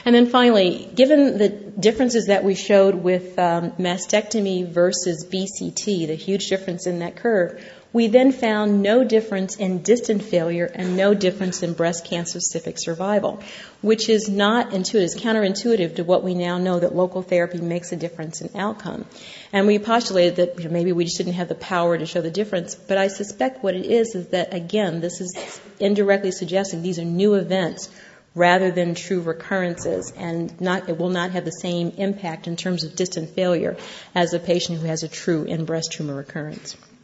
And then finally, given the differences that we showed with mastectomy versus BCT, the huge difference in that curve, we then found no difference in distant failure and no difference in breast cancer-specific survival, which is not intuitive, it's counterintuitive to what we now know that local therapy makes a difference in outcome. And we postulated that maybe we just didn't have the power to show the difference, but I suspect what it is that, again, this is indirectly suggesting these are new events rather than true recurrences, and it will not have the same impact in terms of distant failure as a patient who has a true in-breast tumor recurrence.